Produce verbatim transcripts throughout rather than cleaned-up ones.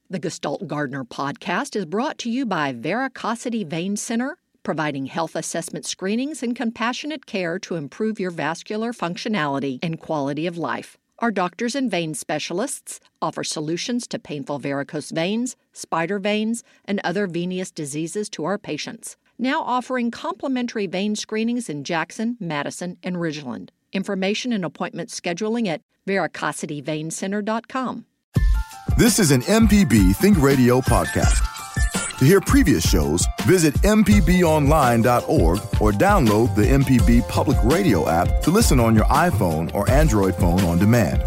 The Gestalt Gardener podcast is brought to you by Veracosity Vein Center, providing health assessment screenings and compassionate care to improve your vascular functionality and quality of life. Our doctors and vein specialists offer solutions to painful varicose veins, spider veins, and other venous diseases to our patients. Now offering complimentary vein screenings in Jackson, Madison, and Ridgeland. Information and appointment scheduling at veracosity vein center dot com. This is an M P B Think Radio podcast. To hear previous shows, visit m p b online dot org or download the M P B Public Radio app to listen on your iPhone or Android phone on demand.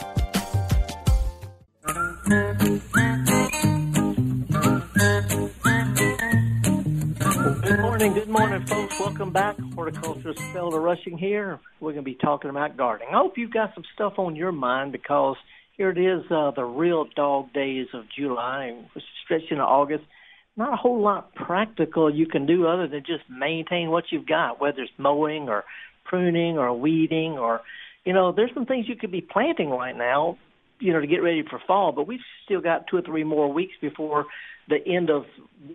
Good morning, good morning, folks. Welcome back. Horticulturist Felder Rushing here. We're going to be talking about gardening. I hope you've got some stuff on your mind because here it is, uh, the real dog days of July, which stretch into August. Not a whole lot practical you can do other than just maintain what you've got, whether it's mowing or pruning or weeding or, you know, there's some things you could be planting right now, you know, to get ready for fall. But we've still got two or three more weeks before the end of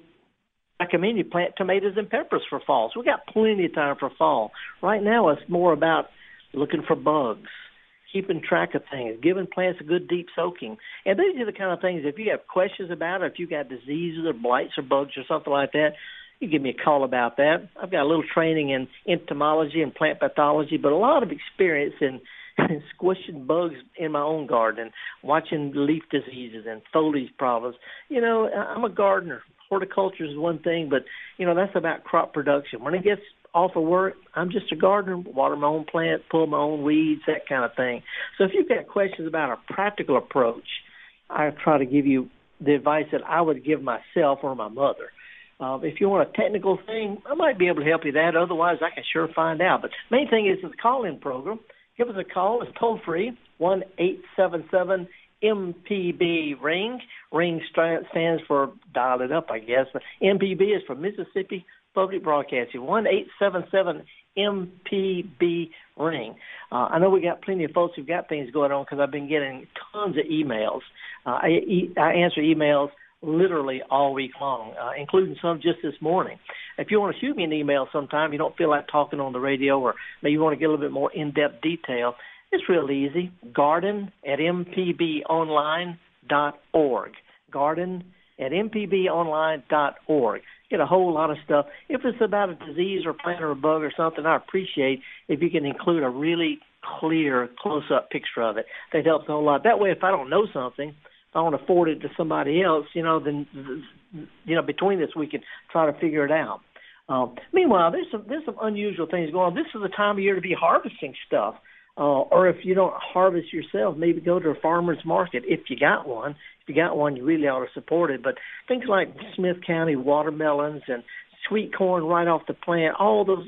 I recommend you plant tomatoes and peppers for fall. So we got plenty of time for fall. Right now it's more about looking for bugs, keeping track of things, giving plants a good deep soaking. And these are the kind of things, if you have questions about it, if you got diseases or blights or bugs or something like that, you give me a call about that. I've got a little training in entomology and plant pathology, but a lot of experience in squishing bugs in my own garden, watching leaf diseases and foliage problems. You know, I'm a gardener. Horticulture is one thing, but, you know, that's about crop production. When it gets off of work, I'm just a gardener, water my own plants, pull my own weeds, that kind of thing. So if you've got questions about a practical approach, I try to give you the advice that I would give myself or my mother. Uh, if you want a technical thing, I might be able to help you that. Otherwise, I can sure find out. But main thing is the call-in program. Give us a call. It's toll-free, one eight seven seven M P B ring. Ring stands for dial it up, I guess. M P B is for Mississippi Public Broadcasting. one eight seven seven M P B ring. Uh, I know we got plenty of folks who've got things going on because I've been getting tons of emails. Uh, I, e- I answer emails literally all week long, uh, including some just this morning. If you want to shoot me an email sometime, you don't feel like talking on the radio, or maybe you want to get a little bit more in-depth detail, it's real easy. Garden at m p b online dot org. Garden at m p b online dot org. Get a whole lot of stuff. If it's about a disease or plant or a bug or something, I appreciate if you can include a really clear, close-up picture of it. That helps a whole lot. That way, if I don't know something, if I want to forward it to somebody else, you know, then, you know, between us, we can try to figure it out. Um, meanwhile, there's some, there's some unusual things going on. This is the time of year to be harvesting stuff. Uh, or if you don't harvest yourself, maybe go to a farmer's market if you got one. If you got one, you really ought to support it. But things like Smith County watermelons and sweet corn right off the plant, all those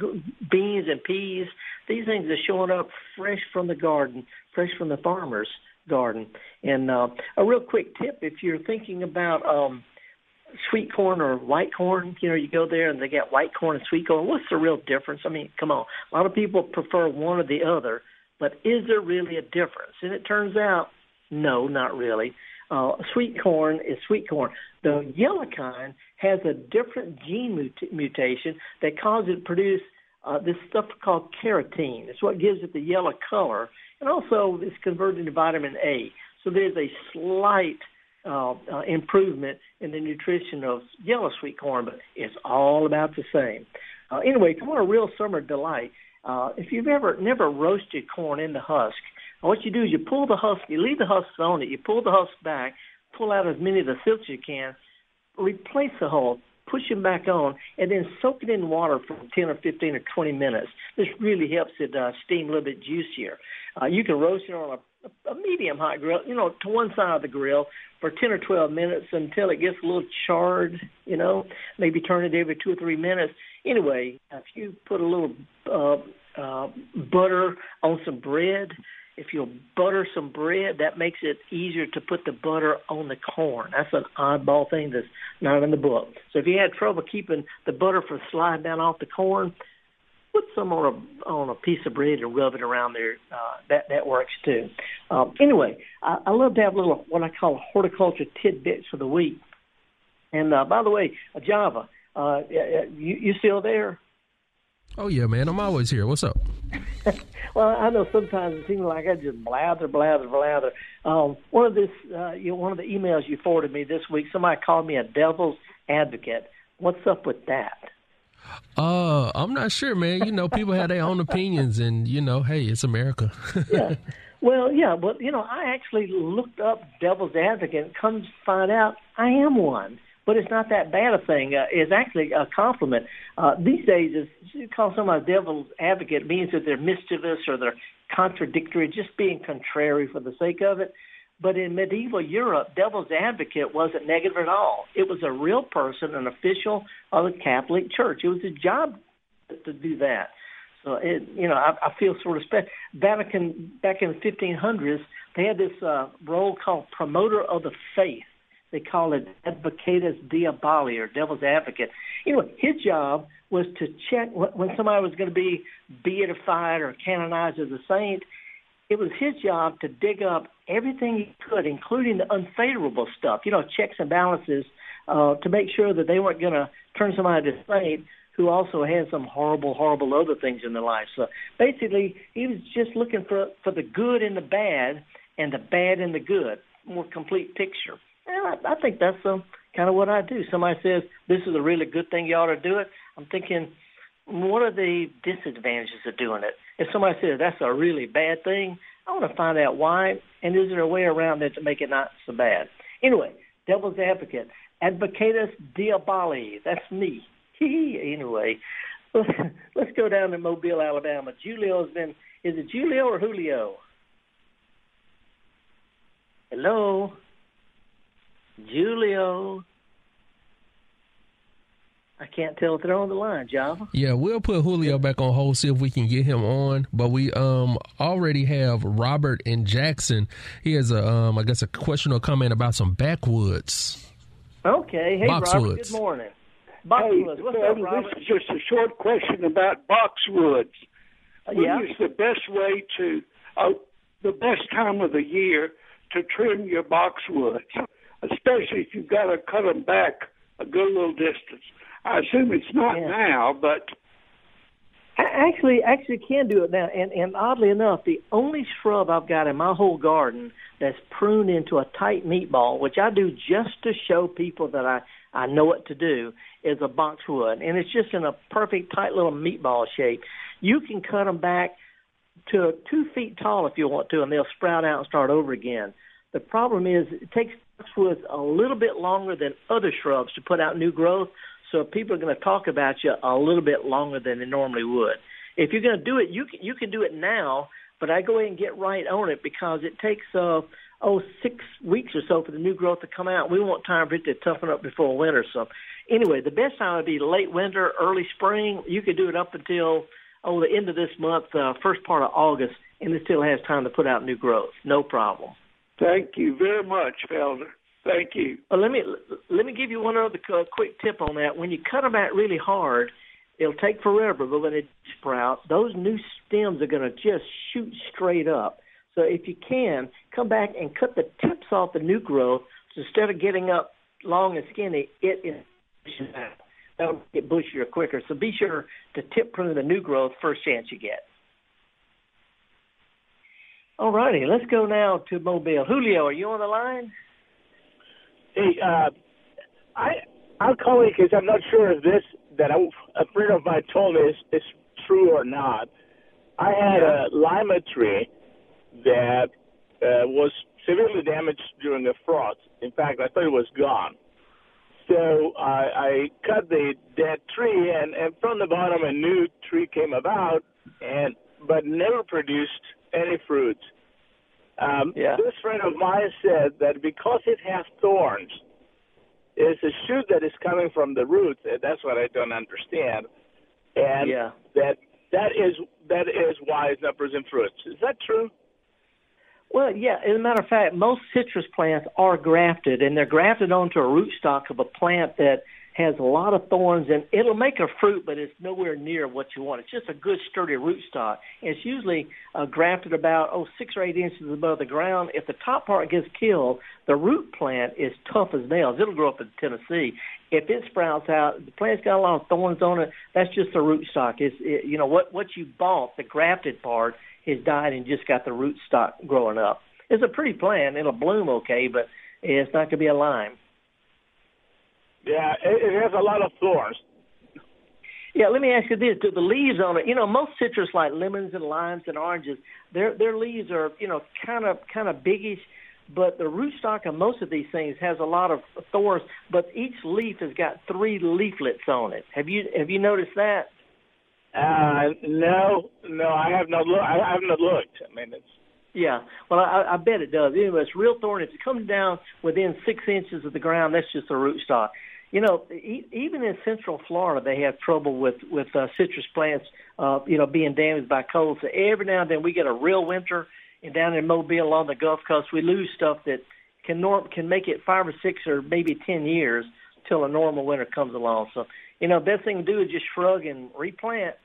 beans and peas, these things are showing up fresh from the garden, fresh from the farmer's garden. And uh, a real quick tip, if you're thinking about um, sweet corn or white corn, you know, you go there and they got white corn and sweet corn. What's the real difference? I mean, come on. A lot of people prefer one or the other, but is there really a difference? And it turns out, no, not really. Uh, sweet corn is sweet corn. The yellow kind has a different gene mut- mutation that causes it to produce uh, this stuff called carotene. It's what gives it the yellow color, and also it's converted into vitamin A. So there's a slight uh, uh, improvement in the nutrition of yellow sweet corn, but it's all about the same. Uh, anyway, if you want a real summer delight, uh, if you've ever never roasted corn in the husk, what you do is you pull the husk, you leave the husks on it, you pull the husk back, pull out as many of the silks as you can, replace the hull, push them back on, and then soak it in water for ten or fifteen or twenty minutes. This really helps it uh, steam a little bit juicier. Uh, you can roast it on a, a medium hot grill, you know, to one side of the grill for ten or twelve minutes until it gets a little charred, you know, maybe turn it every two or three minutes. Anyway, if you put a little uh, uh, butter on some bread, if you'll butter some bread, that makes it easier to put the butter on the corn. That's an oddball thing that's not in the book. So if you had trouble keeping the butter from sliding down off the corn, put some on a on a piece of bread and rub it around there. Uh, that that works too. Um, anyway, I, I love to have little what I call horticulture tidbits for the week. And uh, by the way, uh, Java, uh, you, you still there? Oh yeah, man, I'm always here. What's up? Well, I know sometimes it seems like I just blather, blather, blather. Um, one of this, uh, you know, one of the emails you forwarded me this week, somebody called me a devil's advocate. What's up with that? Uh, I'm not sure, man. You know, people have their own opinions, and you know, hey, it's America. Yeah. Well, yeah, but you know, I actually looked up devil's advocate. And come to find out, I am one. But it's not that bad a thing. Uh, it's actually a compliment. Uh, these days, it's, you call somebody a devil's advocate means that they're mischievous or they're contradictory, just being contrary for the sake of it. But in medieval Europe, devil's advocate wasn't negative at all. It was a real person, an official of the Catholic Church. It was a job to do that. So, it, you know, I, I feel sort of special. Vatican, back in the fifteen hundreds, they had this uh, role called promoter of the faith. They call it advocatus diaboli, or devil's advocate. You know, his job was to check when somebody was going to be beatified or canonized as a saint. It was his job to dig up everything he could, including the unfavorable stuff, you know, checks and balances, uh, to make sure that they weren't going to turn somebody to saint who also had some horrible, horrible other things in their life. So basically, he was just looking for, for the good and the bad and the bad and the good, more complete picture. And I, I think that's um, kind of what I do. Somebody says, this is a really good thing, you ought to do it. I'm thinking, what are the disadvantages of doing it? If somebody says that's a really bad thing, I want to find out why, and is there a way around it to make it not so bad? Anyway, devil's advocate, advocatus diaboli, that's me. Anyway, let's go down to Mobile, Alabama. Julio's been, is it Julio or Julio? Hello? Julio. I can't tell if they're on the line, Java. Yeah, we'll put Julio back on hold, see if we can get him on. But we um already have Robert in Jackson. He has a um I guess a question or comment about some backwoods. Okay. Hey, Boxwoods. Robert. Good morning. Boxwoods. Hey, What's Phil, up, Robert? This is just a short question about boxwoods. Uh, When yeah. is the best way to, uh, the best time of the year to trim your boxwoods, especially if you've got to cut them back a good little distance? I assume it's not Yeah. now, but I actually actually can do it now. And, and oddly enough, the only shrub I've got in my whole garden that's pruned into a tight meatball, which I do just to show people that I, I know what to do, is a boxwood. And it's just in a perfect tight little meatball shape. You can cut them back to two feet tall if you want to, and they'll sprout out and start over again. The problem is it takes boxwoods a little bit longer than other shrubs to put out new growth, so people are going to talk about you a little bit longer than they normally would. If you're going to do it, you can, you can do it now, but I go ahead and get right on it because it takes, uh, oh, six weeks or so for the new growth to come out. We want time for it to toughen up before winter. So anyway, the best time would be late winter, early spring. You could do it up until, oh, the end of this month, uh, first part of August, and it still has time to put out new growth. No problem. thank you very much, Felder. Thank you. Well, let me let me give you one other uh, quick tip on that. When you cut them out really hard, it'll take forever, but when they sprout, those new stems are going to just shoot straight up. So if you can, come back and cut the tips off the new growth. So instead of getting up long and skinny, it is that'll get bushier quicker. So be sure to tip prune the new growth first chance you get. All righty, let's go now to Mobile. Julio, are you on the line? Hey, uh, I, I'm calling because I'm not sure if this that I'm, a friend of mine told me is, is true or not. I had Yeah. a lima tree that uh, was severely damaged during a frost. In fact, I thought it was gone. So I, I cut the dead tree, and, and from the bottom a new tree came about, and but never produced any fruit. Um, Yeah. This friend of mine said that because it has thorns, it's a shoot that is coming from the roots, and that's what I don't understand. And Yeah. that that is that is why it's not producing fruits. Is that true? Well, yeah, as a matter of fact, most citrus plants are grafted, and they're grafted onto a rootstock of a plant that has a lot of thorns, and it'll make a fruit, but it's nowhere near what you want. It's just a good, sturdy rootstock. It's usually uh, grafted about, oh, six or eight inches above the ground. If the top part gets killed, the root plant is tough as nails. It'll grow up in Tennessee. If it sprouts out, the plant's got a lot of thorns on it, that's just a rootstock. It's, it, you know, what, what you bought, the grafted part, has died and just got the rootstock growing up. It's a pretty plant. It'll bloom okay, but it's not going to be a lime. Yeah, it, it has a lot of thorns. Yeah, let me ask you this: do the leaves on it? You know, most citrus like lemons and limes and oranges, their their leaves are you know kind of kind of biggish, but the rootstock of most of these things has a lot of thorns. But each leaf has got three leaflets on it. Have you have you noticed that? Uh, no, no, I have not looked. I have not looked. I mean, it's. Yeah, well, I, I bet it does. Anyway, it's real thorny. If it comes down within six inches of the ground, that's just a rootstock. You know, e- even in Central Florida, they have trouble with with uh, citrus plants, uh, you know, being damaged by cold. So every now and then we get a real winter, and down in Mobile along the Gulf Coast, we lose stuff that can norm- can make it five or six or maybe ten years till a normal winter comes along. So, you know, best thing to do is just shrug and replant.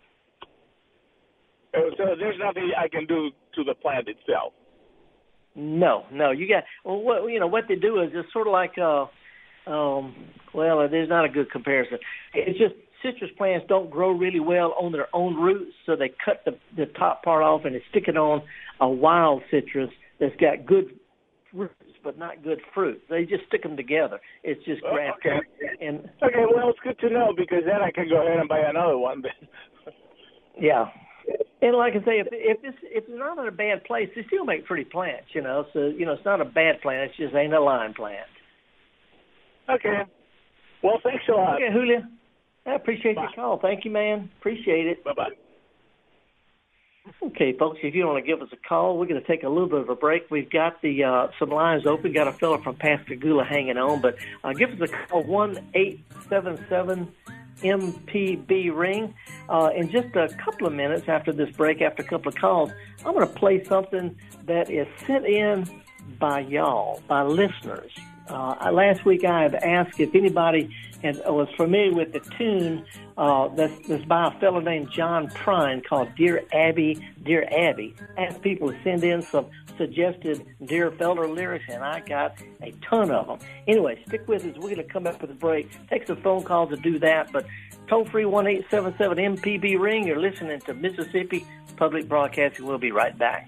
So there's nothing I can do to the plant itself. No, no. You got well. What you know? What they do is it's sort of like uh, um, well, there's not a good comparison. It's just citrus plants don't grow really well on their own roots, so they cut the the top part off and they stick it on a wild citrus that's got good roots but not good fruit. They just stick them together. It's just grafted. Oh, okay. And okay, well, it's good to know because then I can go ahead and buy another one. yeah. And like I say, if if this if it's not in a bad place, they still make pretty plants, you know. So you know, it's not a bad plant. It's just ain't a lime plant. Okay. Well, thanks a lot. Okay, Julio. I appreciate Bye. your call. Thank you, man. Appreciate it. Bye bye. Okay, folks, if you want to give us a call, we're going to take a little bit of a break. We've got the uh, some lines open. Got a fella from Pascagoula hanging on, but uh, give us a call one eight seven seven M P B ring. Uh, in just a couple of minutes after this break, after a couple of calls, I'm going to play something that is sent in by y'all, by listeners. Uh, last week I had asked if anybody had, was familiar with the tune uh, that's, that's by a fellow named John Prine called Dear Abby, Dear Abby. Asked people to send in some suggested Dear Felder lyrics, and I got a ton of them. Anyway, stick with us. We're going to come up with a break. Take some phone calls to do that, but toll-free one eight seven seven M P B ring. You're listening to Mississippi Public Broadcasting. We'll be right back.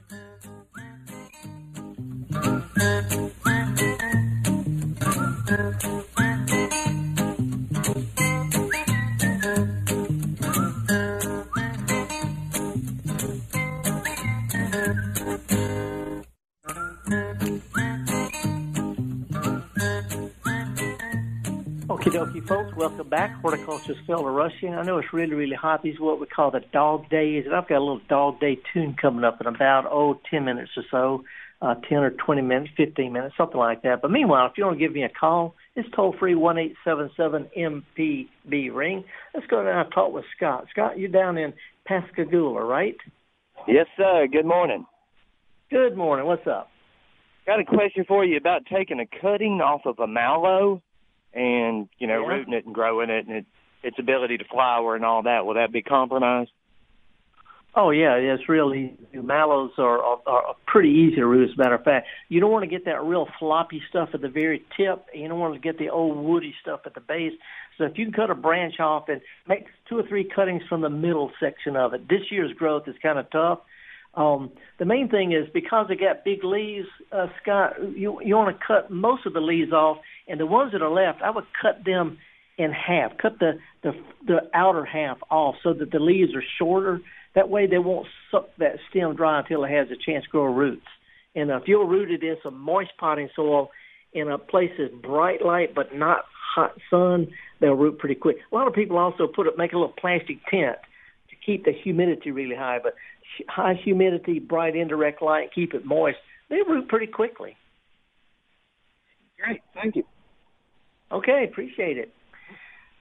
Okie dokie, folks. Welcome back. Horticulturist Felder Rushing. I know it's really, really hot. These are what we call the dog days, and I've got a little dog day tune coming up in about, oh, ten minutes or so, uh, ten or twenty minutes, fifteen minutes, something like that. But meanwhile, if you want to give me a call, it's toll-free one eight seven seven M P B ring. Let's go down and talk with Scott. Scott, you're down in Pascagoula, right? Yes, sir. Good morning. Good morning. What's up? Got a question for you about taking a cutting off of a mallow and, you know, Yeah. rooting it and growing it and it, its ability to flower and all that. Will that be compromised? Oh, yeah, it's really, mallows are, are, are pretty easy to root, as a matter of fact. You don't want to get that real floppy stuff at the very tip. You don't want to get the old woody stuff at the base. So if you can cut a branch off and make two or three cuttings from the middle section of it, this year's growth is kind of tough. Um, the main thing is because they got big leaves, uh, Scott, you, you want to cut most of the leaves off, and the ones that are left, I would cut them in half, cut the, the, the outer half off so that the leaves are shorter. That way they won't suck that stem dry until it has a chance to grow roots. And uh, if you'll root it in some moist potting soil in a place that's bright light but not hot sun, they'll root pretty quick. A lot of people also put it, make a little plastic tent to keep the humidity really high, but high humidity, bright indirect light, keep it moist, they root pretty quickly. Great. Thank you. Okay, appreciate it.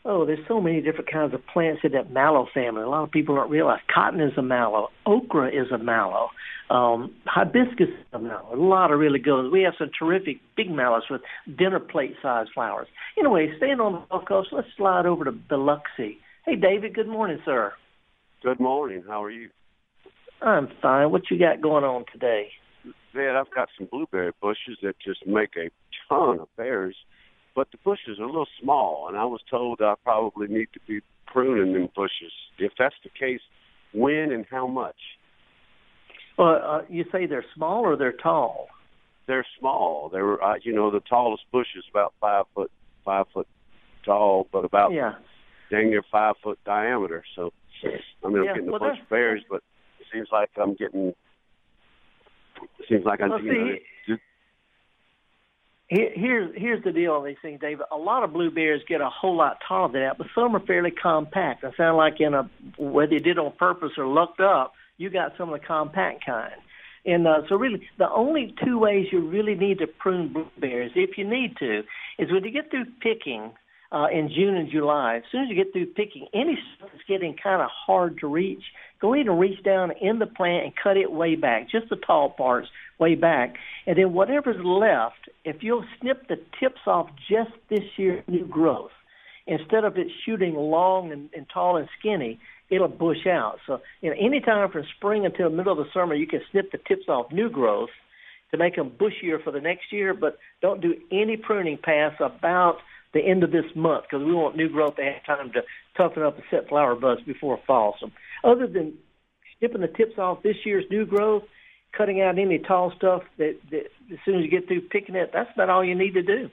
Oh, there's so many different kinds of plants in that mallow family. A lot of people don't realize cotton is a mallow. Okra is a mallow. Um, hibiscus is a mallow. A lot of really good ones. We have some terrific big mallows with dinner plate-sized flowers. Anyway, staying on the Gulf Coast, let's slide over to Biloxi. Hey, David, good morning, sir. Good morning. How are you? I'm fine. What you got going on today? Man, I've got some blueberry bushes that just make a ton of berries, but the bushes are a little small, and I was told I probably need to be pruning them bushes. If that's the case, when and how much? Well, uh, you say they're small or they're tall? They're small. They're, uh, you know, the tallest bush is about five foot, five foot tall, but about yeah. dang near five foot diameter. So, I mean, I'm yeah, getting a well, bunch of berries, but it seems like I'm getting. It seems like I'm. Well, you know, see, here, here's here's the deal on these things, David. A lot of blueberries get a whole lot taller than that, but some are fairly compact. I sound like in a whether you did it on purpose or lucked up, you got some of the compact kind. And uh, so really, the only two ways you really need to prune blueberries, if you need to, is when you get through picking uh, in June and July. As soon as you get through picking, any stuff that's getting kind of hard to reach, go ahead and reach down in the plant and cut it way back, just the tall parts way back. And then whatever's left, if you'll snip the tips off just this year's new growth, instead of it shooting long and, and tall and skinny, it'll bush out. So, you know, anytime from spring until the middle of the summer, you can snip the tips off new growth to make them bushier for the next year, but don't do any pruning past about the end of this month because we want new growth to have time to toughen up and set flower buds before fall. So other than snipping the tips off this year's new growth, cutting out any tall stuff that, that as soon as you get through picking it, that's about all you need to do.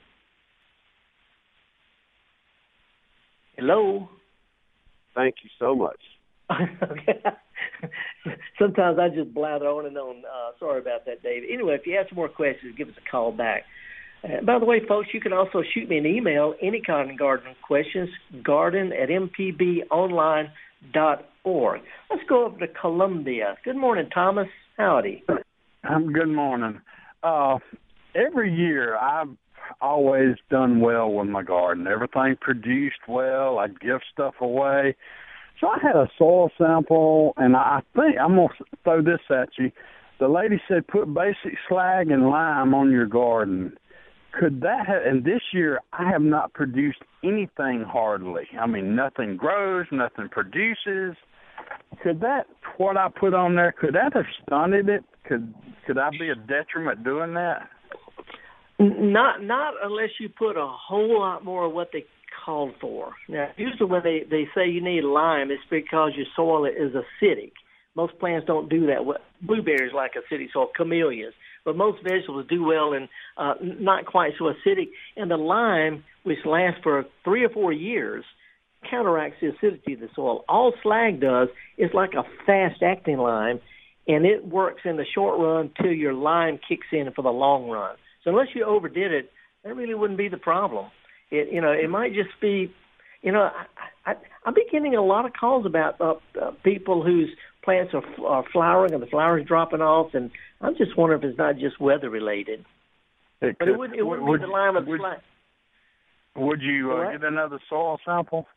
Hello? Thank you so much. Okay. Sometimes I just blather on and on. Uh, sorry about that, Dave. Anyway, if you have some more questions, give us a call back. Uh, by the way, folks, you can also shoot me an email, any kind of garden questions, garden at m p b online dot org. Let's go over to Columbia. Good morning, Thomas. Howdy. Um, good morning. Uh, every year I've always done well with my garden. Everything produced well. I'd give stuff away. So I had a soil sample, and I think I'm going to throw this at you. The lady said put basic slag and lime on your garden. Could that have, and this year I have not produced anything hardly. I mean, nothing grows, nothing produces. Could that, what I put on there, could that have stunted it? Could could I be a detriment doing that? Not not unless you put a whole lot more of what they called for. Now, usually when they, they say you need lime, it's because your soil is acidic. Most plants don't do that. Blueberries like acidic soil, camellias. But most vegetables do well in uh, not quite so acidic. And the lime, which lasts for three or four years, counteracts the acidity of the soil. All slag does is like a fast-acting lime, and it works in the short run till your lime kicks in for the long run. So unless you overdid it, that really wouldn't be the problem. It, you know, it might just be, you know, I, I, I'm getting a lot of calls about uh, uh, people whose plants are, are flowering and the flowers dropping off, and I'm just wondering if it's not just weather related. It but could, it wouldn't, it wouldn't would, be the lime of the would, slag. Would you uh, get another soil sample?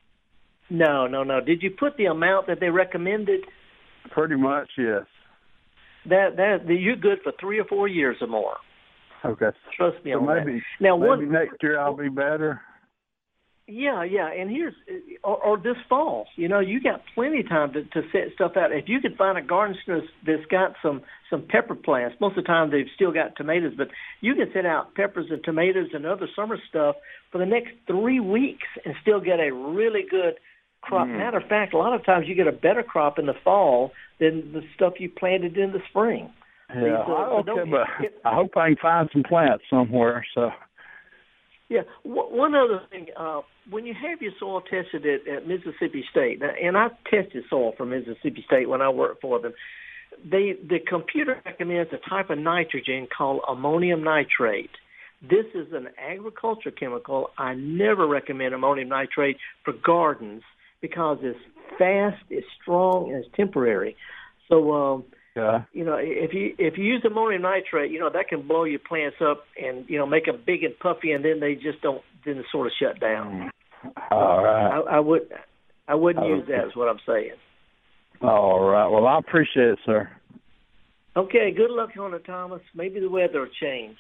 No, no, no. Did you put the amount that they recommended? Pretty much, yes. That that you're good for three or four years or more. Okay. Trust me so on maybe, that. Now, maybe one, next year I'll be better. Yeah, yeah, and here's or, or this fall. You know, you got plenty of time to, to set stuff out. If you could find a garden center that's got some some pepper plants, most of the time they've still got tomatoes, but you can set out peppers and tomatoes and other summer stuff for the next three weeks and still get a really good crop. Mm. Matter of fact, a lot of times you get a better crop in the fall than the stuff you planted in the spring. Yeah, These, uh, okay, so but get, I hope I can find some plants somewhere. So. Yeah, one other thing, uh, when you have your soil tested at, at Mississippi State, and I tested soil from Mississippi State when I worked for them, they the computer recommends a type of nitrogen called ammonium nitrate. This is an agriculture chemical. I never recommend ammonium nitrate for gardens because it's fast, it's strong, and it's temporary. So, um, yeah. you know, if you if you use ammonium nitrate, you know, that can blow your plants up and, you know, make them big and puffy, and then they just don't, then sort of shut down. All right. I, I would, I wouldn't Oh. use that. Is what I'm saying. All right. Well, I appreciate it, sir. Okay. Good luck on it, Thomas. Maybe the weather will change.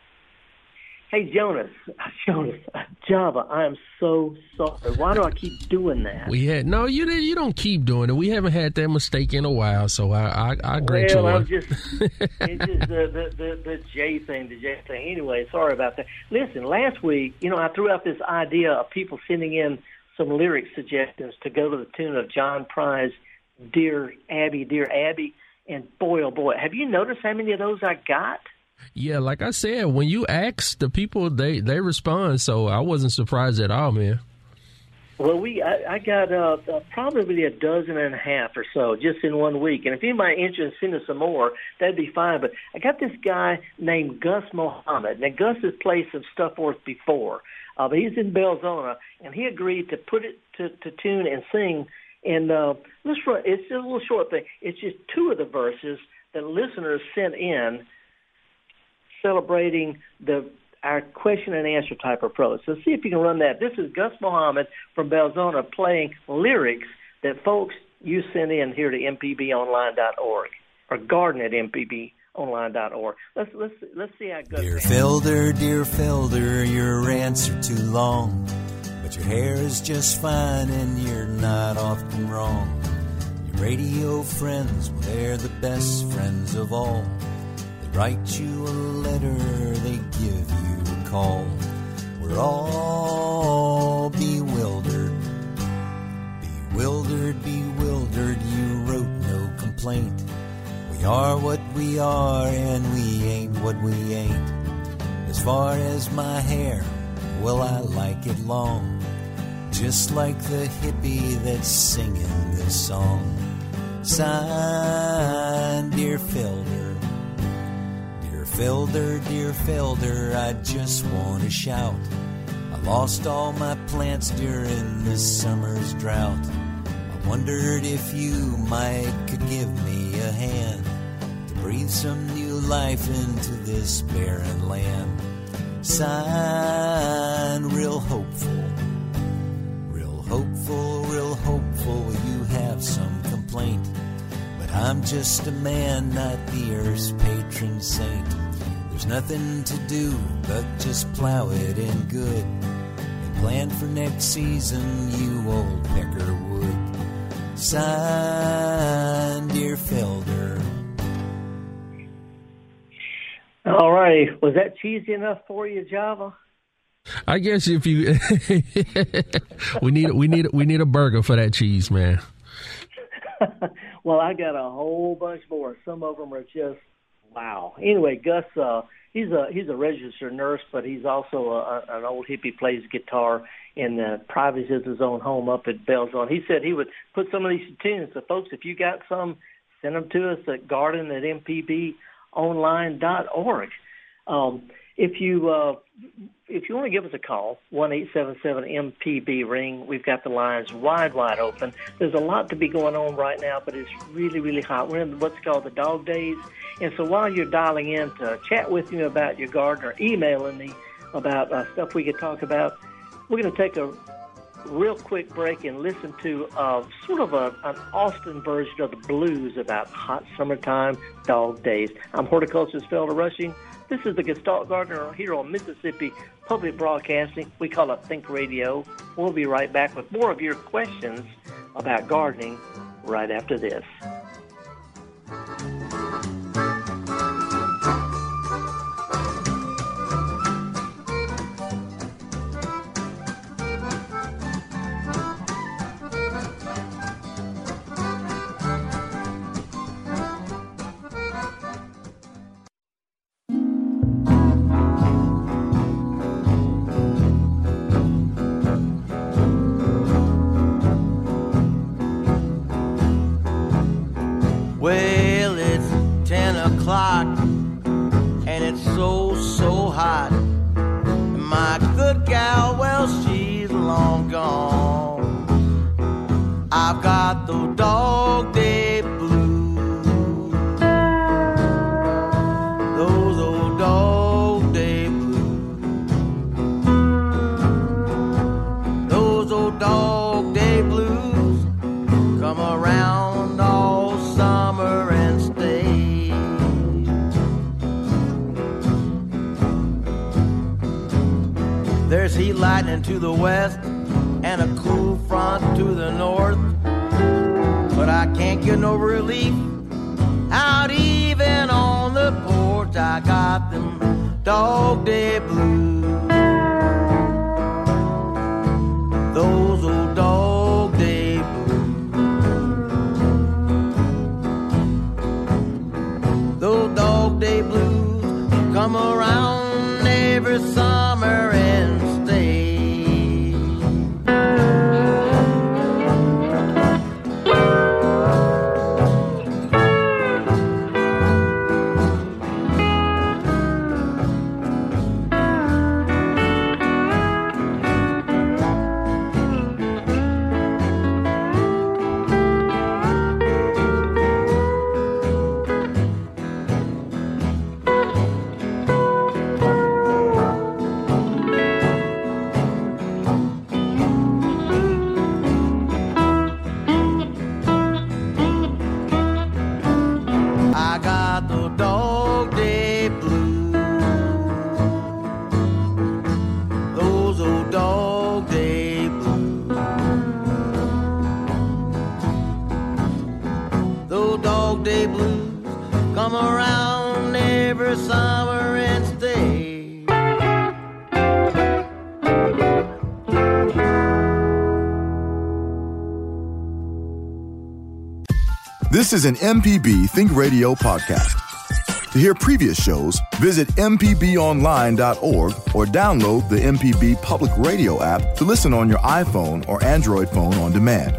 Hey, Jonas, Jonas, Java, I am so sorry. Why do I keep doing that? We had no, you didn't. You don't keep doing it. We haven't had that mistake in a while, so I, I, I grant well, you I'm one. just, it's just the, the, the, the J thing, the J thing. Anyway, sorry about that. Listen, last week, you know, I threw out this idea of people sending in some lyric suggestions to go to the tune of John Pryor's "Dear Abby, Dear Abby," and boy, oh boy, have you noticed how many of those I got? Yeah, like I said, when you ask the people, they, they respond. So I wasn't surprised at all, man. Well, we I, I got uh, uh, probably a dozen and a half or so just in one week. And if anybody interested in sending some more, that'd be fine. But I got this guy named Gus Mohammed. Now, Gus has played some stuff for us before, uh, but he's in Belzona, and he agreed to put it to, to tune and sing. And uh, let's run, it's just a little short thing. It's just two of the verses that listeners sent in, celebrating the our question and answer type approach. So see if you can run that. This is Gus Mohammed from Belzona playing lyrics that folks you send in here to m p b online dot org or garden at m p b online dot org. Let's let's let's see how Gus. Dear Felder, dear Felder, your answer too long, but your hair is just fine and you're not often wrong. Your radio friends, well, they're the best friends of all. Write you a letter, they give you a call. We're all bewildered, bewildered, bewildered. You wrote no complaint. We are what we are and we ain't what we ain't. As far as my hair, well, I like it long, just like the hippie that's singing this song. Signed, Dear Felder. Felder, dear Felder, I just want to shout. I lost all my plants during this summer's drought. I wondered if you might could give me a hand to breathe some new life into this barren land. Signed, real hopeful, real hopeful, real hopeful you have some complaint. But I'm just a man, not the earth's patron saint. There's nothing to do but just plow it in good and plan for next season, you old peckerwood. Signed, Dear Felder. All right, was that cheesy enough for you, Java? I guess if you we need we need we need a burger for that cheese, man. Well, I got a whole bunch more. Some of them are just wow. Anyway, Gus, uh, he's a he's a registered nurse, but he's also a, an old hippie, plays guitar in the privacy of his own home up at Belzone. He said he would put some of these tunes. So, folks, if you got some, send them to us at garden at m p b online dot org. Um, if you uh, if you want to give us a call, one eight seven seven M P B ring. We've got the lines wide, wide open. There's a lot to be going on right now, but it's really, really hot. We're in what's called the dog days. And so while you're dialing in to chat with me about your garden or emailing me about uh, stuff we could talk about, we're going to take a real quick break and listen to uh, sort of a, an Austin version of the blues about hot summertime dog days. I'm horticulturist Felder Rushing. This is the Gestalt Gardener here on Mississippi Public Broadcasting. We call it Think Radio. We'll be right back with more of your questions about gardening right after this. There's heat lightning to the west and a cool front to the north. But I can't get no relief out even on the porch. I got them dog day blues. Those old dog day blues. Those dog day blues come around every summer and stay. This is an M P B Think Radio podcast. To hear previous shows, visit m p b online dot org or download the M P B Public Radio app to listen on your iPhone or Android phone on demand.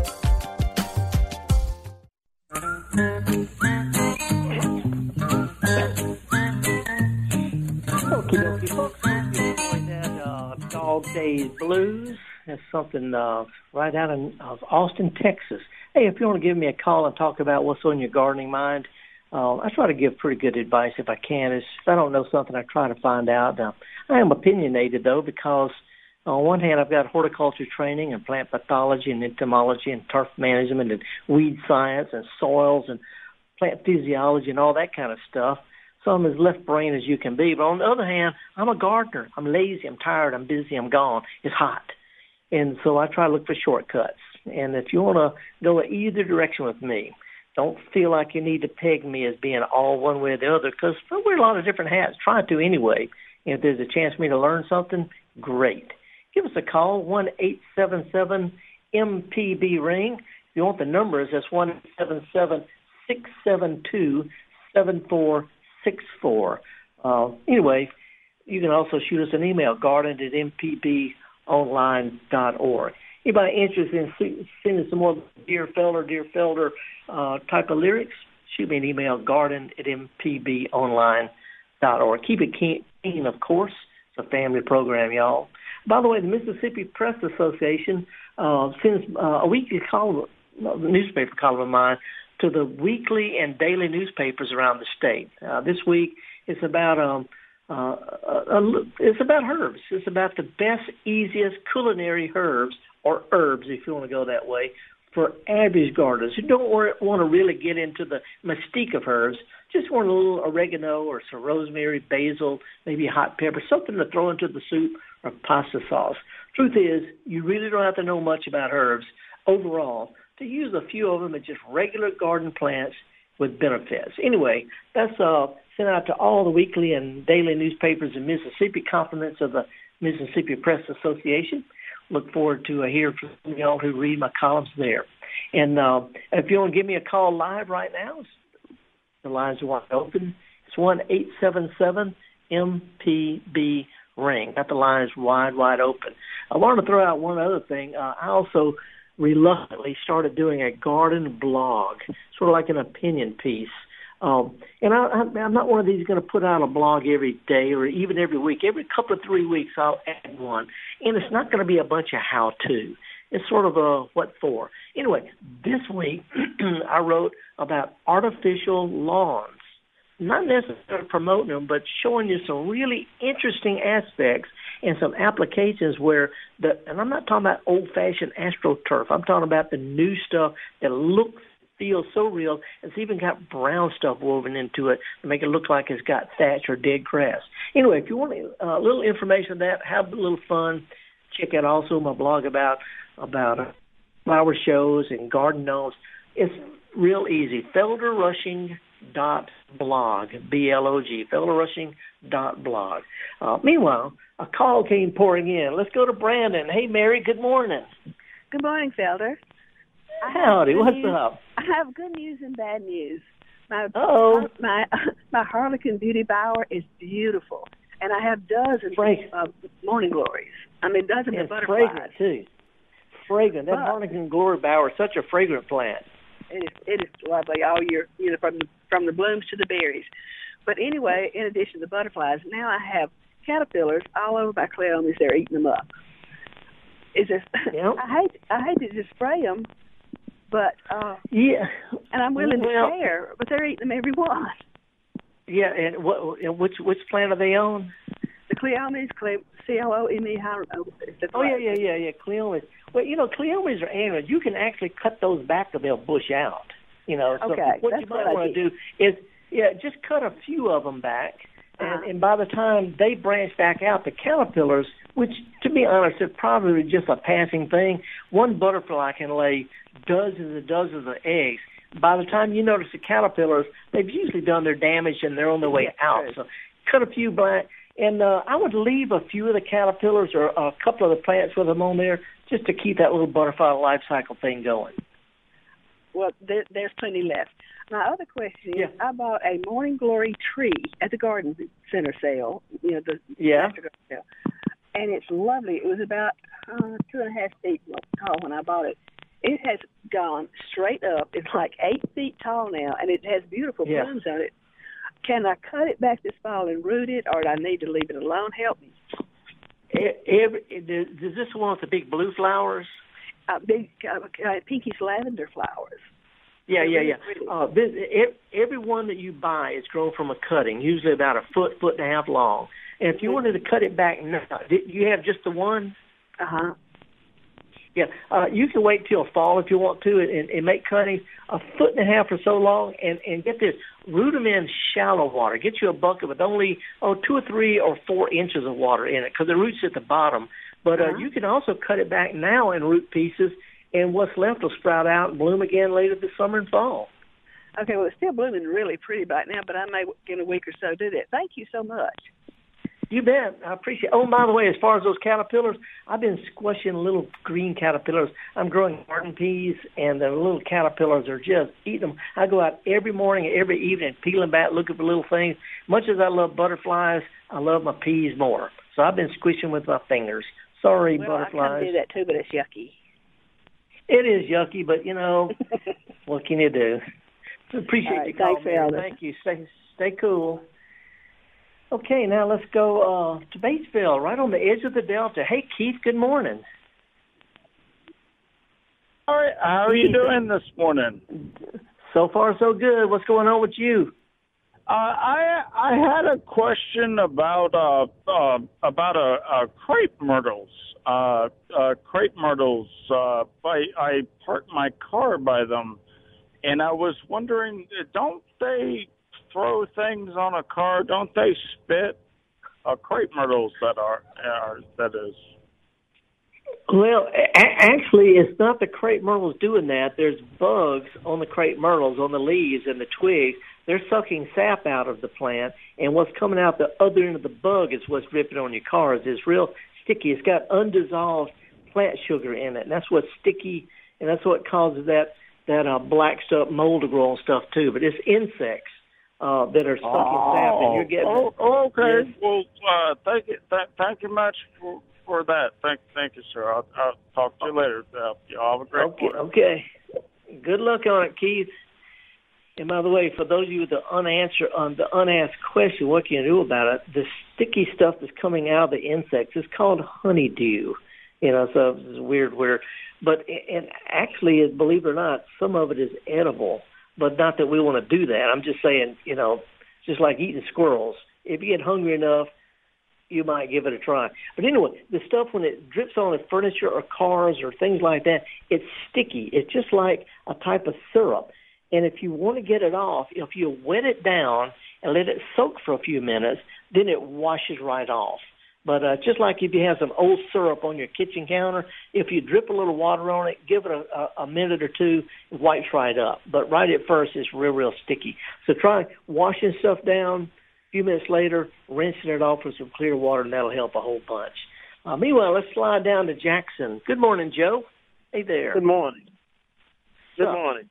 Okie dokie, folks. Enjoyed that uh, Dog Days Blues. That's something uh, right out in, of Austin, Texas. Hey, if you want to give me a call and talk about what's on your gardening mind, uh, I try to give pretty good advice if I can. If I don't know something, I try to find out. Uh, I am opinionated, though, because on one hand, I've got horticulture training and plant pathology and entomology and turf management and weed science and soils and plant physiology and all that kind of stuff. So I'm as left brain as you can be. But on the other hand, I'm a gardener. I'm lazy. I'm tired. I'm busy. I'm gone. It's hot. And so I try to look for shortcuts. And if you want to go either direction with me, don't feel like you need to peg me as being all one way or the other, because I wear a lot of different hats. Try to anyway. And if there's a chance for me to learn something, great. Give us a call, one eight seven seven M P B ring. If you want the numbers, that's one eight seven seven, six seven two, seven four six four. Uh, anyway, you can also shoot us an email, garden at m p b online dot org. Anybody interested in sending some more Dear Felder, Dear Felder uh, type of lyrics, shoot me an email, garden at m p b online dot org. Keep it keen, of course. It's a family program, y'all. By the way, the Mississippi Press Association uh, sends uh, a weekly column, a newspaper column of mine, to the weekly and daily newspapers around the state. Uh, this week, it's about um, uh, a, a, it's about herbs. It's about the best, easiest culinary herbs, or herbs, if you want to go that way, for average gardeners who don't want to really get into the mystique of herbs. Just want a little oregano or some rosemary, basil, maybe hot pepper, something to throw into the soup or pasta sauce. Truth is, you really don't have to know much about herbs overall to use a few of them as just regular garden plants with benefits. Anyway, that's uh, sent out to all the weekly and daily newspapers in Mississippi, compliments of the Mississippi Press Association. Look forward to uh, hearing from y'all who read my columns there. And uh, if you want to give me a call live right now, the lines are wide open. It's one eight seven seven M P B ring. Got the lines wide, wide open. I wanted to throw out one other thing. Uh, I also reluctantly started doing a garden blog, sort of like an opinion piece. Um, and I, I'm not one of these going to put out a blog every day or even every week. Every couple of three weeks, I'll add one. And it's not going to be a bunch of how-to. It's sort of a what for. Anyway, this week I wrote about artificial lawns. Not necessarily promoting them, but showing you some really interesting aspects and some applications where the, and I'm not talking about old-fashioned AstroTurf. I'm talking about the new stuff that looks, feels so real. It's even got brown stuff woven into it to make it look like it's got thatch or dead grass. Anyway, if you want a little information on that, have a little fun, check out also my blog about about uh, flower shows and garden gnomes. It's real easy. Felder Rushing dot blog, B L O G, felder rushing dot blog. Uh, meanwhile, a call came pouring in. Let's go to Brandon. Hey, Mary, good morning. Good morning, Felder. Howdy, what's news. up? I have good news and bad news. My oh my my Harlequin Beauty Bower is beautiful, and I have dozens of morning glories. I mean, dozens and of butterflies. Fragrant too. Fragrant. That But, Harlequin Glory Bower is such a fragrant plant. It is, it is lovely all year, you know, from the, from the blooms to the berries. But anyway, in addition to the butterflies, now I have caterpillars all over my cleomes. They're eating them up. It's just, yep. I hate I hate to just spray them, but uh, yeah, and I'm willing well, to share, but they're eating them every one. Yeah, and what? And which which plant are they on? The cleomes, C L O M E. Oh yeah, yeah, yeah, yeah. Cleomes. Well, you know, cleomes are annuals. You can actually cut those back or they'll bush out. You know, so okay, what that's you might what want to do is, yeah, just cut a few of them back, and, uh-huh. and by the time they branch back out, the caterpillars, which, to be honest, is probably just a passing thing. One butterfly can lay dozens and dozens of eggs. By the time you notice the caterpillars, they've usually done their damage and they're on their way out. So cut a few back. And uh, I would leave a few of the caterpillars or a couple of the plants with them on there just to keep that little butterfly life cycle thing going. Well, there, there's plenty left. My other question yeah. is, I bought a Morning Glory tree at the garden center sale, you know, the yeah. sale, and it's lovely. It was about uh, two and a half feet tall when I bought it. It has gone straight up. It's like eight feet tall now, and it has beautiful yeah. blooms on it. Can I cut it back this fall and root it, or do I need to leave it alone? Help me. Every, is this one with the big blue flowers? Uh, big uh, uh, pinkish lavender flowers. Yeah, yeah, yeah. Uh, this, every one that you buy is grown from a cutting, usually about a foot, foot and a half long. And if you mm-hmm. wanted to cut it back now, did you have just the one? Uh-huh. Yeah, uh, you can wait till fall if you want to and, and make cuttings a foot and a half or so long. And, and get this, root them in shallow water. Get you a bucket with only oh two or three or four inches of water in it because the root's at the bottom. But uh, uh-huh. you can also cut it back now in root pieces, and what's left will sprout out and bloom again later this summer and fall. Okay, well, it's still blooming really pretty right now, but I may in a week or so do that. Thank you so much. You bet. I appreciate it. Oh, and by the way, as far as those caterpillars, I've been squishing little green caterpillars. I'm growing garden peas, and the little caterpillars are just eating them. I go out every morning and every evening, peeling back, looking for little things. Much as I love butterflies, I love my peas more. So I've been squishing with my fingers. Sorry, well, butterflies. I kind of do that too, but it's yucky. It is yucky, but, you know, what can you do? Appreciate right, you calling thanks, me. Elder. Thank you. Stay, stay cool. Okay, now let's go uh, to Batesville, right on the edge of the Delta. Hey, Keith, good morning. All right, how are you doing this morning? So far, so good. What's going on with you? Uh, I I had a question about uh, uh about a, a crepe myrtles. Uh, uh, crepe myrtles. Uh, I I parked my car by them, and I was wondering, don't they throw things on a car? Don't they spit? Uh, crepe myrtles that are, are that is. Well, a- actually, it's not the crepe myrtles doing that. There's bugs on the crepe myrtles, on the leaves and the twigs. They're sucking sap out of the plant, and what's coming out the other end of the bug is what's dripping on your cars. It's real sticky. It's got undissolved plant sugar in it, and that's what's sticky, and that's what causes that that uh, black stuff, mold to grow on stuff too. But it's insects uh, that are sucking oh, sap, and you're getting. Oh, oh okay. Yes. Well, uh, thank you. Th- thank you much for, for that. Thank, thank you, sir. I'll, I'll talk to you later. Uh, y'all have a great okay, morning. Okay. Good luck on it, Keith. And by the way, for those of you with the unanswered, um, the unasked question, what can you do about it? The sticky stuff that's coming out of the insects is called honeydew. You know, so it's weird, weird. But and actually, believe it or not, some of it is edible. But not that we want to do that. I'm just saying, you know, just like eating squirrels. If you get hungry enough, you might give it a try. But anyway, the stuff when it drips on the furniture or cars or things like that, it's sticky. It's just like a type of syrup. And if you want to get it off, if you wet it down and let it soak for a few minutes, then it washes right off. But uh, just like if you have some old syrup on your kitchen counter, if you drip a little water on it, give it a, a, a minute or two, it wipes right up. But right at first, it's real, real sticky. So try washing stuff down. A few minutes later, rinsing it off with some clear water, and that'll help a whole bunch. Uh, meanwhile, let's slide down to Jackson. Good morning, Joe. Hey there. Good morning. Good So, morning.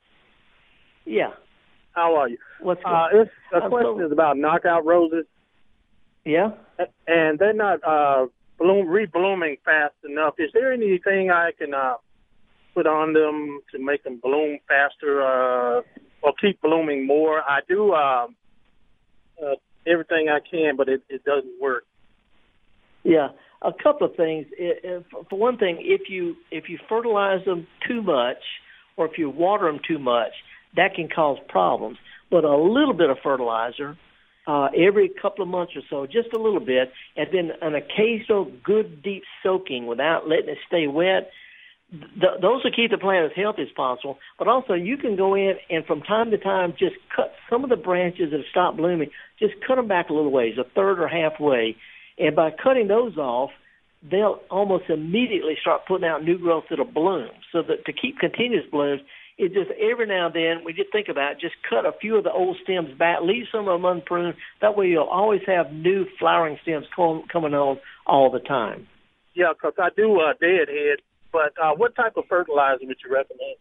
Yeah. How are you? What's Uh, going it's, the I'm question so- is about knockout roses, Yeah? and they're not uh, bloom reblooming fast enough. Is there anything I can uh, put on them to make them bloom faster uh, or keep blooming more? I do uh, uh, everything I can, but it, it doesn't work. Yeah, a couple of things. It, it, for one thing, if you if you fertilize them too much or if you water them too much, that can cause problems. But a little bit of fertilizer uh, every couple of months or so, just a little bit, and then an occasional good deep soaking without letting it stay wet, th- those will keep the plant as healthy as possible. But also you can go in and from time to time just cut some of the branches that have stopped blooming, just cut them back a little ways, a third or halfway. And by cutting those off, they'll almost immediately start putting out new growth that'll bloom. So that to keep continuous blooms, it just every now and then, we just think about it, just cut a few of the old stems back, leave some of them unpruned. That way you'll always have new flowering stems com- coming on all the time. Yeah, because I do uh, deadhead, but uh, what type of fertilizer would you recommend?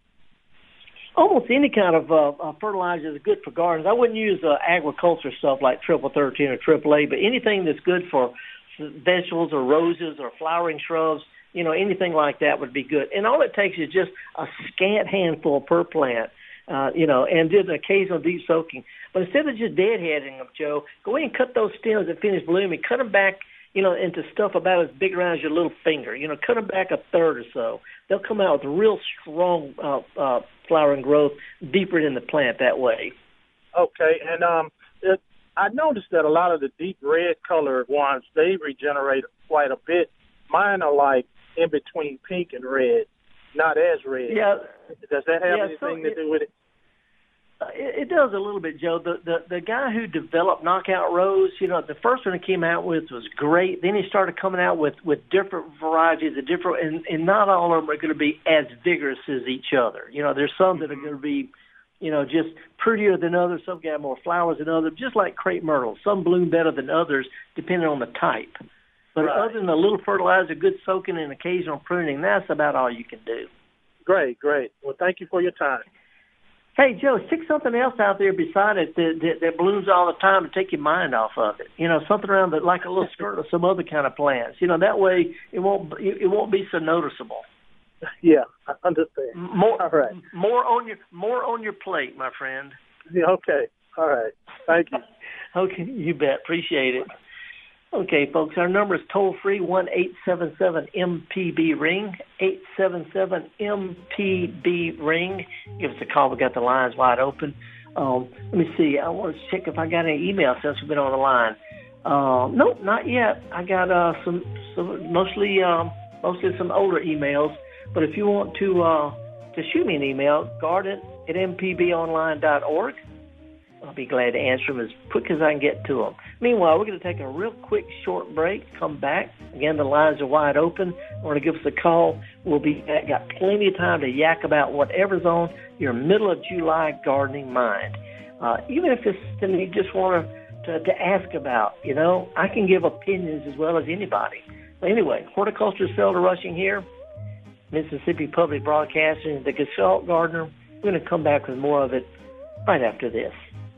Almost any kind of uh, uh, fertilizer is good for gardens. I wouldn't use uh, agriculture stuff like triple thirteen or triple A, but anything that's good for vegetables or roses or flowering shrubs, you know, anything like that would be good. And all it takes is just a scant handful per plant, uh, you know, and just an occasional deep soaking. But instead of just deadheading them, Joe, go ahead and cut those stems that finish blooming, cut them back, you know, into stuff about as big around as your little finger. You know, cut them back a third or so. They'll come out with real strong uh, uh, flowering growth deeper in the plant that way. Okay, and um, it, I noticed that a lot of the deep red colored ones, they regenerate quite a bit. Mine are like in between pink and red, not as red. Yeah. Does that have Yeah, anything so to it- do with it? Uh, it, it does a little bit, Joe. The, the the guy who developed Knockout Rose, you know, the first one he came out with was great. Then he started coming out with, with different varieties of different, and, and not all of them are going to be as vigorous as each other. You know, there's some that are going to be, you know, just prettier than others. Some got more flowers than others, just like crepe myrtle. Some bloom better than others depending on the type. But Right. other than a little fertilizer, good soaking, and occasional pruning, that's about all you can do. Great, great. Well, thank you for your time. Hey, Joe, stick something else out there beside it that, that, that blooms all the time to take your mind off of it. You know, something around that, like a little skirt or some other kind of plants. You know, that way it won't it won't be so noticeable. Yeah, I understand. More, All right. more on your more on your plate, my friend. Yeah, okay. All right. Thank you. Okay, you bet. Appreciate it. Okay, folks, our number is toll-free, one eight seven seven M P B ring, eight seven seven M P B ring. Give us a call. We got the lines wide open. Um, let me see. I want to check if I got any email since we've been on the line. Uh, nope, not yet. I got uh, some, some mostly um, mostly some older emails. But if you want to uh, to shoot me an email, garden at m p b online dot org. I'll be glad to answer them as quick as I can get to them. Meanwhile, we're going to take a real quick short break, come back. Again, the lines are wide open. Want to give us a call. We'll be back. Got plenty of time to yak about whatever's on your middle of July gardening mind. Uh, even if it's something you just want to, to ask about, you know, I can give opinions as well as anybody. But anyway, Horticulturist Felder Rushing here, Mississippi Public Broadcasting, the Gestalt Gardener. We're going to come back with more of it right after this.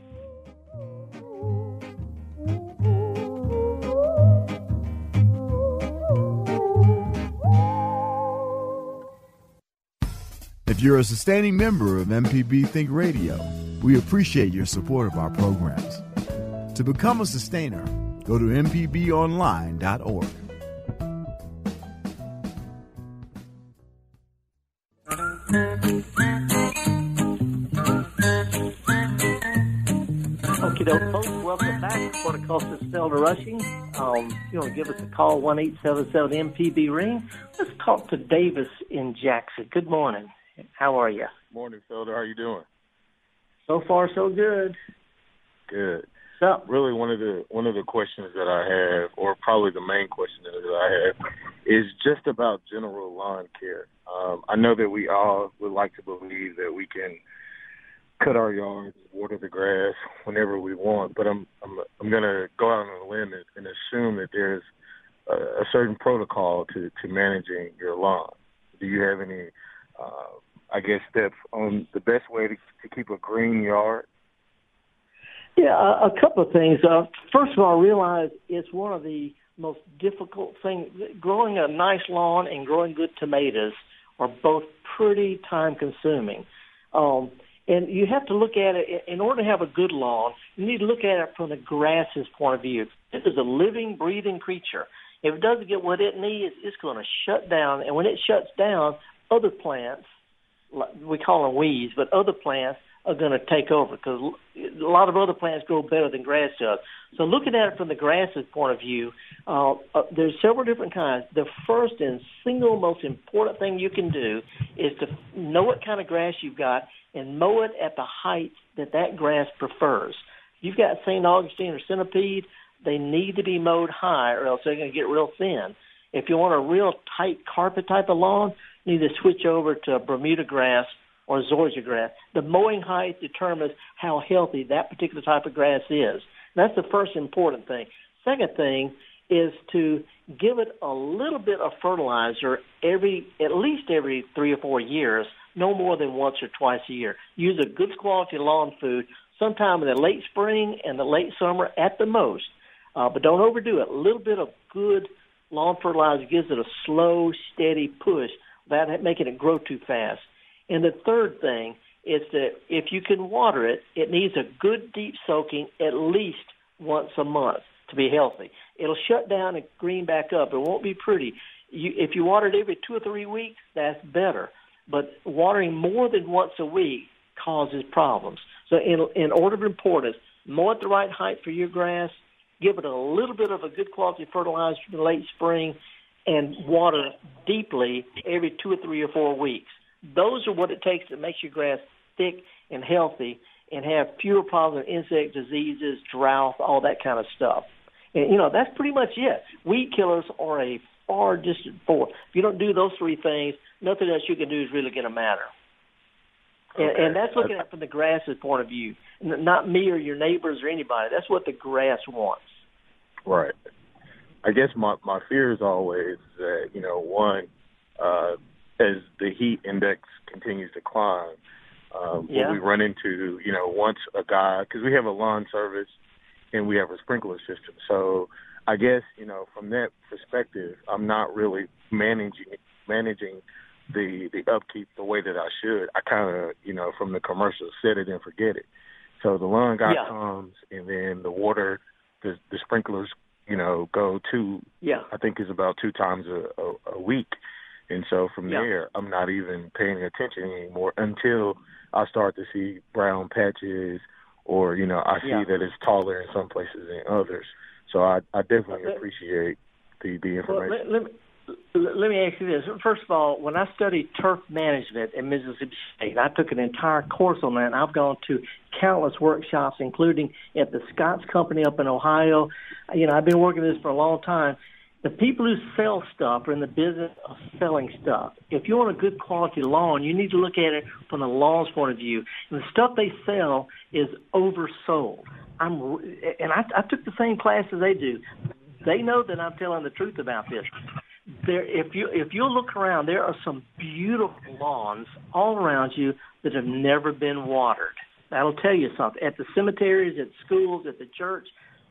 If you're a sustaining member of M P B Think Radio, we appreciate your support of our programs. To become a sustainer, go to m p b online dot org. Okie doke, folks. Welcome back. Horticulturist Felder Rushing. Um, if you want to give us a call, one eight seven seven M P B ring. Let's talk to Davis in Jackson. Good morning. How are you? Morning, Felder. How you doing? So far, so good. Good. So, really, one of the one of the questions that I have, or probably the main question that I have, is just about general lawn care. Um, I know that we all would like to believe that we can cut our yards, water the grass whenever we want, but I'm I'm I'm going to go out on a limb and, and assume that there's a, a certain protocol to, to managing your lawn. Do you have any, uh, I guess, steps on the best way to, to keep a green yard? Yeah, a, a couple of things. Uh, first of all, realize it's one of the most difficult things. Growing a nice lawn and growing good tomatoes are both pretty time-consuming. Um, and you have to look at it, in order to have a good lawn, you need to look at it from the grass's point of view. This is a living, breathing creature. If it doesn't get what it needs, it's going to shut down. And when it shuts down, other plants, we call them weeds, but other plants are going to take over because a lot of other plants grow better than grass does. So looking at it from the grass's point of view, uh, uh, there's several different kinds. The first and single most important thing you can do is to know what kind of grass you've got and mow it at the height that that grass prefers. You've got Saint Augustine or centipede, they need to be mowed high or else they're going to get real thin. If you want a real tight carpet type of lawn, you need to switch over to Bermuda grass or zoysia grass. The mowing height determines how healthy that particular type of grass is. That's the first important thing. Second thing is to give it a little bit of fertilizer every, at least every three or four years, no more than once or twice a year. Use a good quality lawn food sometime in the late spring and the late summer at the most, uh, but don't overdo it. A little bit of good lawn fertilizer gives it a slow, steady push without making it grow too fast. And the third thing is that if you can water it, it needs a good deep soaking at least once a month to be healthy. It'll shut down and green back up. It won't be pretty. You, if you water it every two or three weeks, that's better. But watering more than once a week causes problems. So in, in order of importance, mow at the right height for your grass, give it a little bit of a good quality fertilizer in the late spring, and water deeply every two or three or four weeks. Those are what it takes to make your grass thick and healthy and have fewer problems with insect diseases, drought, all that kind of stuff. And, you know, that's pretty much it. Weed killers are a far distant fourth. If you don't do those three things, nothing else you can do is really going to matter. Okay. And, and that's looking at it from the grass's point of view, not me or your neighbors or anybody. That's what the grass wants. Right. I guess my, my fear is always that, you know, one, uh, as the heat index continues to climb, um, yeah. when we run into, you know, once a guy, because we have a lawn service and we have a sprinkler system. So I guess, you know, from that perspective, I'm not really managing managing the, the upkeep the way that I should. I kind of, you know, from the commercial, set it and forget it. So the lawn guy yeah. comes and then the water, the, the sprinklers, you know, go to, yeah. I think it's about two times a, a, a week. And so from yeah. there, I'm not even paying attention anymore until I start to see brown patches or, you know, I see yeah. that it's taller in some places than others. So I, I definitely okay. appreciate the, the information. Well, let, let, me, let me ask you this. First of all, when I studied turf management at Mississippi State, I took an entire course on that, and I've gone to countless workshops, including at the Scott's Company up in Ohio. You know, I've been working this for a long time. The people who sell stuff are in the business of selling stuff. If you want a good quality lawn, you need to look at it from the lawn's point of view. And the stuff they sell is oversold. I'm, and I, I took the same class as they do. They know that I'm telling the truth about this. There, if you if you look around, there are some beautiful lawns all around you that have never been watered. That'll tell you something. At the cemeteries, at schools, at the church.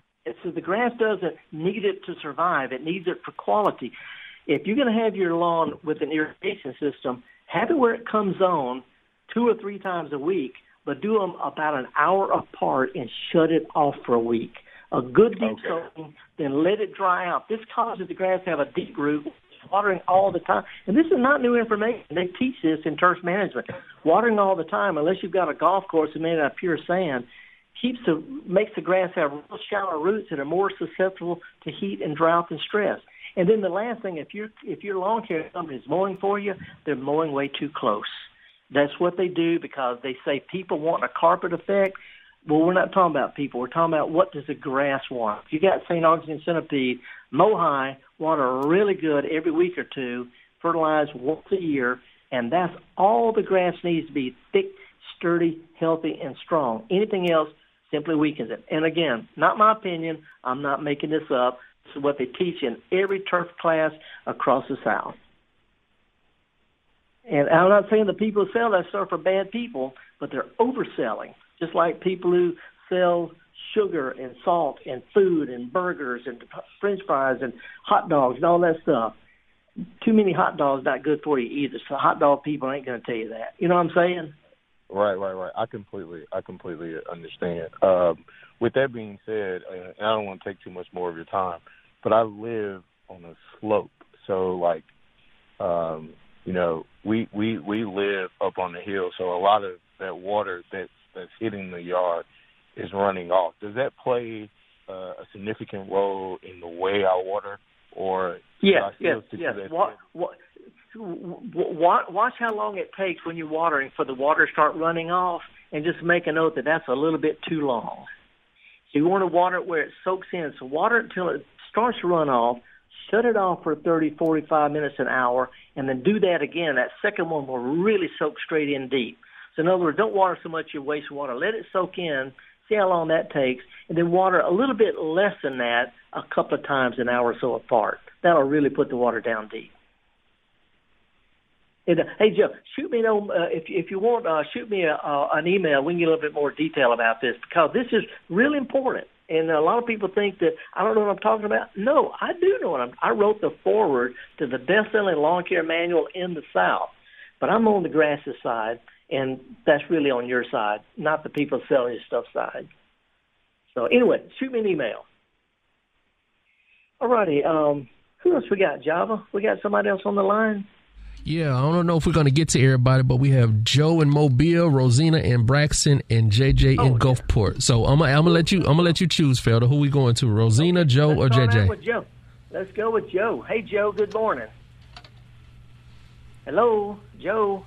So the grass doesn't need it to survive. It needs it for quality. If you're going to have your lawn with an irrigation system, have it where it comes on two or three times a week, but do them about an hour apart and shut it off for a week. A good deep okay. soaking, then let it dry out. This causes the grass to have a deep root, watering all the time. And this is not new information. They teach this in turf management. Watering all the time, unless you've got a golf course made out of pure sand, keeps the makes the grass have real shallow roots that are more susceptible to heat and drought and stress. And then the last thing, if your if your lawn care company is mowing for you, they're mowing way too close. That's what they do because they say people want a carpet effect. Well, we're not talking about people. We're talking about what does the grass want. If you got Saint Augustine centipede, mow high, water really good every week or two, fertilize once a year, and that's all the grass needs to be: thick, sturdy, healthy, and strong. Anything else simply weakens it. And again, not my opinion. I'm not making this up. This is what they teach in every turf class across the South. And I'm not saying the people who sell that stuff are bad people, but they're overselling. Just like people who sell sugar and salt and food and burgers and French fries and hot dogs and all that stuff. Too many hot dogs not good for you either. So hot dog people ain't going to tell you that. You know what I'm saying? Right, right, right. I completely, I completely understand. Um, with that being said, uh, and I don't want to take too much more of your time, but I live on a slope, so like, um, you know, we we we live up on the hill, so a lot of that water that's that's hitting the yard is running off. Does that play uh, a significant role in the way I water, or yes, yes, yes? What, what, watch how long it takes when you're watering for the water to start running off, and just make a note that that's a little bit too long. So you want to water it where it soaks in. So water it until it starts to run off. Shut it off for thirty, forty-five minutes, an hour, and then do that again. That second one will really soak straight in deep. So in other words, don't water so much you waste water. Let it soak in, see how long that takes, and then water a little bit less than that a couple of times an hour or so apart. That'll really put the water down deep. And, uh, hey, Joe, shoot me an, uh, if, if you want, uh, shoot me a, uh, an email. We can get a little bit more detail about this because this is really important. And a lot of people think that I don't know what I'm talking about. No, I do know what I'm I wrote the foreword to the best-selling lawn care manual in the South. But I'm on the grasses side, and that's really on your side, not the people selling your stuff side. So anyway, shoot me an email. All righty. Um, who else we got, Java? We got somebody else on the line? Yeah, I don't know if we're going to get to everybody, but we have Joe in Mobile, Rosina in Braxton, and J J oh, in Gulfport. So I'm gonna I'm gonna let you I'm gonna let you choose, Felder. Who we going to, Rosina, okay, Joe, or J J? With Joe. Let's go with Joe. Hey, Joe. Good morning. Hello, Joe.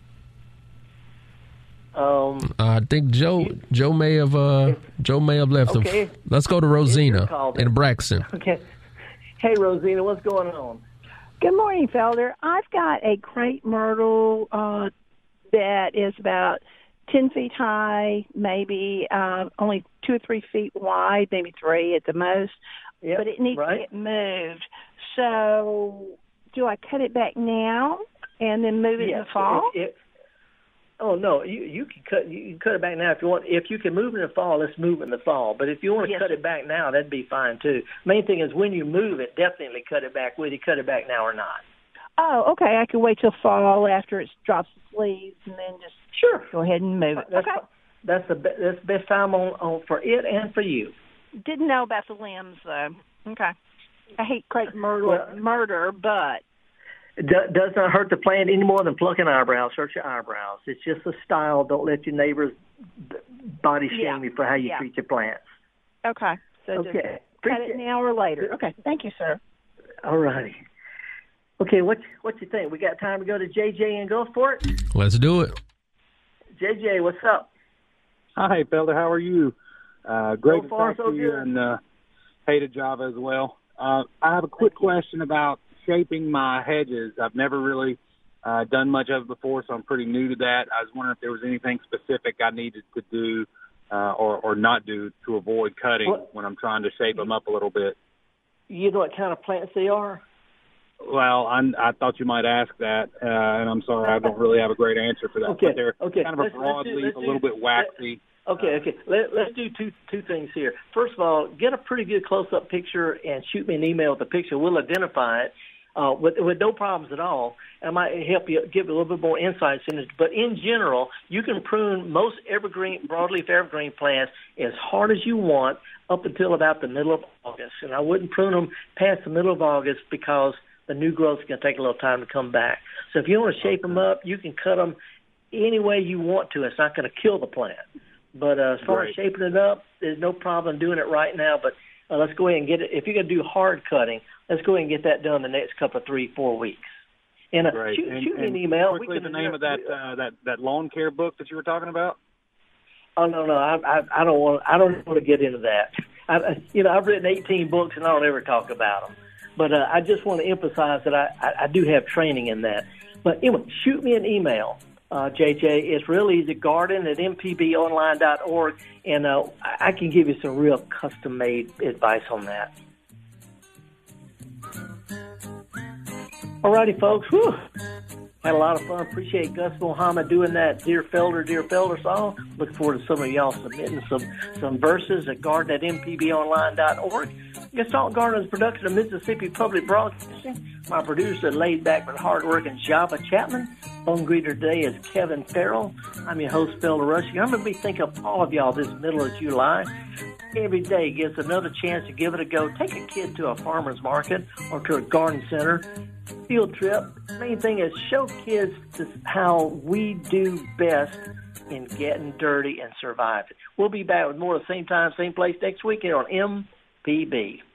Um, I think Joe you, Joe may have uh, Joe may have left okay. him. Let's go to Rosina in Braxton. Okay. Hey, Rosina, what's going on? Good morning, Felder. I've got a crepe myrtle uh, that is about ten feet high, maybe uh, only two or three feet wide, maybe three at the most, yep, but it needs right. to get moved. So do I cut it back now and then move it yes, in the fall? It, it, oh, no, you, you can cut you can cut it back now if you want. If you can move it in the fall, let's move it in the fall. But if you want to yes. cut it back now, that'd be fine, too. Main thing is when you move it, definitely cut it back. Whether you cut it back now or not. Oh, okay. I can wait till fall after it drops the sleeves and then just sure go ahead and move it. That's, okay. That's the, be- that's the best time on, on for it and for you. Didn't know about the limbs, though. Okay. I hate crepe myrtle, well, murder, but... It do, does not hurt the plant any more than plucking eyebrows. Hurt your eyebrows. It's just a style. Don't let your neighbors body shame yeah. you for how you yeah. treat your plants. Okay. So okay. just cut it now or later. Okay. Thank you, sir. All righty. Okay, what what you think? We got time to go to J J in Gulfport? Let's do it. J J, what's up? Hi, Felder. How are you? Uh, great so far, to talk so to you, good. and uh, hey to Java as well. Uh, I have a quick question about shaping my hedges. I've never really uh, done much of it before, so I'm pretty new to that. I was wondering if there was anything specific I needed to do uh, or, or not do to avoid cutting what? when I'm trying to shape them up a little bit. You know what kind of plants they are? Well, I'm, I thought you might ask that, uh, and I'm sorry, I don't really have a great answer for that. Okay, but they're okay. kind of let's, a broad do, leaf, a little do, bit waxy. Okay, okay. Let, let's do two two things here. First of all, get a pretty good close-up picture and shoot me an email with the picture. We'll identify it uh, with, with no problems at all. I might help you give a little bit more insights in it. But in general, you can prune most evergreen, broadleaf evergreen plants as hard as you want up until about the middle of August. And I wouldn't prune them past the middle of August because the new growth is going to take a little time to come back. So if you want to shape them up, you can cut them any way you want to. It's not going to kill the plant. But uh, as far right. as shaping it up, there's no problem doing it right now. But uh, let's go ahead and get it. If you're going to do hard cutting, let's go ahead and get that done the next couple of three, four weeks. And uh, Great. shoot, and, shoot me and an email. Quickly, we the can, name of that uh, that that lawn care book that you were talking about. Oh no, no, I, I, I don't want. I don't want to get into that. I, you know, I've written eighteen books and I don't ever talk about them. But uh, I just want to emphasize that I, I, I do have training in that. But anyway, shoot me an email, uh, J J. It's real easy. Garden at m p b online dot org, and uh, I can give you some real custom-made advice on that. All righty, folks. Whew. Had a lot of fun. Appreciate Gus Mohammed doing that Dear Felder, Dear Felder song. Look forward to some of y'all submitting some, some verses at garden at m p b online dot org. Gestalt Garden is a production of Mississippi Public Broadcasting. My producer, laid back but hardworking Java Chapman. Phone greeter today is Kevin Farrell. I'm your host, Felder Rushing. I'm going to be thinking of all of y'all this middle of July. Every day gives another chance to give it a go. Take a kid to a farmer's market or to a garden center. Field trip. Main thing is show kids how we do best in getting dirty and surviving. We'll be back with more at the same time, same place next week here on M P B.